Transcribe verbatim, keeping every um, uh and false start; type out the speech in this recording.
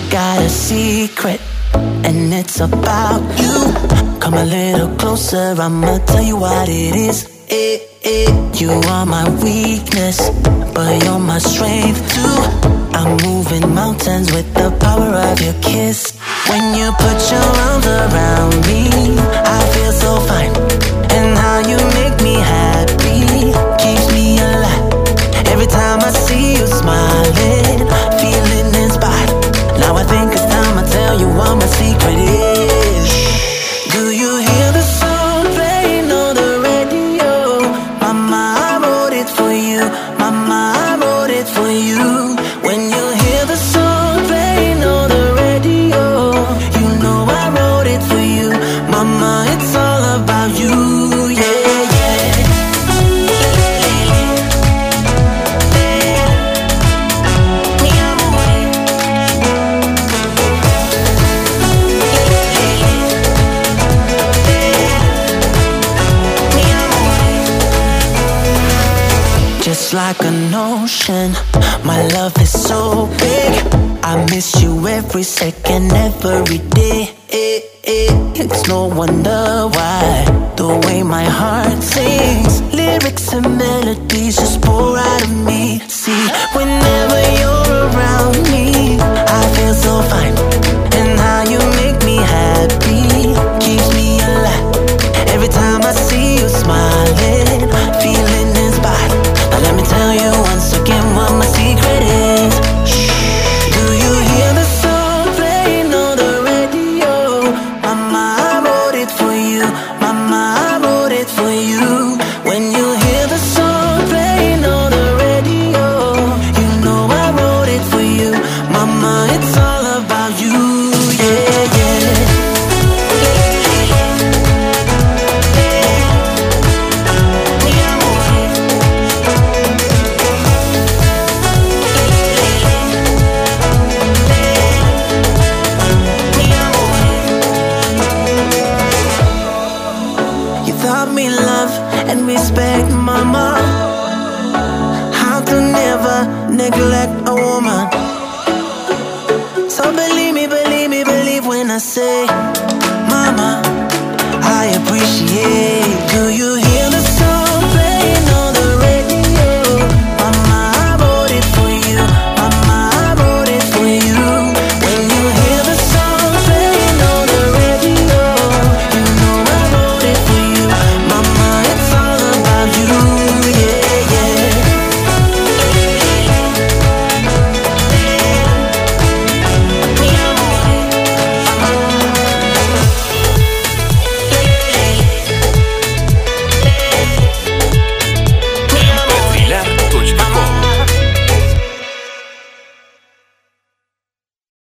got a secret, and it's about you. Come a little closer, I'ma tell you what it is. Eh, eh. You are my weakness, but you're my strength too. I'm moving mountains with the power of your kiss. When you put your arms around me, I feel so fine. And how you make me happy keeps me alive. Every time I see you smiling, feeling inspired. Now I think it's time I tell you what my secret is. Do you hear the song playing on the radio? Mama, I wrote it for you. Mama, I wrote it for you. When you hear the song playing on the radio, you know I wrote it for you. Mama, it's all about you. Yeah, yeah. Just like an ocean, my love is so big. I miss you every second, every day. It's no wonder why the way my heart sings, lyrics and melodies just pour out of me. See, whenever you're around me, I feel so fine. And how you make me happy keeps me alive. Every time I see you smiling, feeling inspired. Now let me tell you once again what my secret is. Do you hear the song playing on the radio? Mama, I wrote it for you. Mama, I wrote it for you. When you hear the song playing on the radio, you know I wrote it for you. Mama, it's